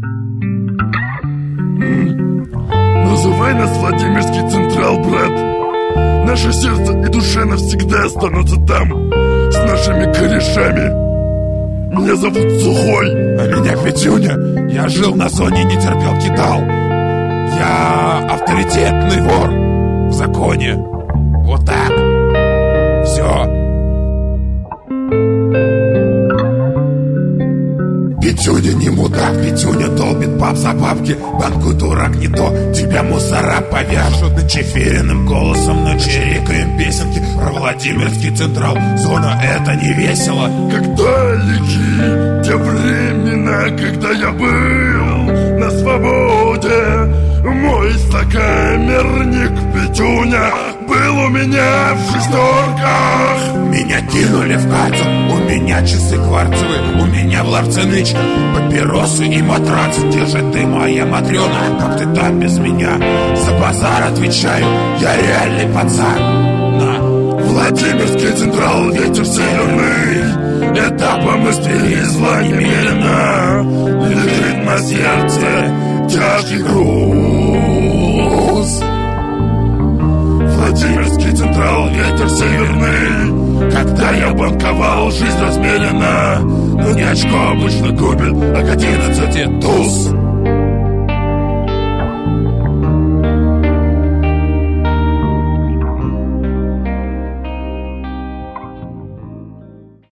Называй нас Владимирский Централ, брат. Наше сердце и душа навсегда останутся там, с нашими корешами. Меня зовут Сухой. А меня Петюня. Я жил на зоне, не терпел, кидал. Я авторитетный вор в законе. Вот так. Все. Петюня не мудак, Петюня долбит баб за бабки. Банку дурак не то, тебя мусора повяжут. Чефириным голосом начерикаем песенки про Владимирский Централ. Зона — это не весело. Как далеки те времена, когда я был на свободе. Мой сокамерник Петюня был у меня в шестерках. Меня кинули в Катю, у меня часы кварцевые, у меня в ларце нычка, папиросы и матрац. Где же ты, моя Матрена, как ты там без меня? За базар отвечаю, я реальный пацан. На Владимирский Централ, ветер северный, этапом из Твери зла немерено. Лежит на сердце тяжкий груз. Владимирский Централ, ветер северный. Когда я банковал, жизнь размерена. Но не очко обычно губит, а к 11 туз.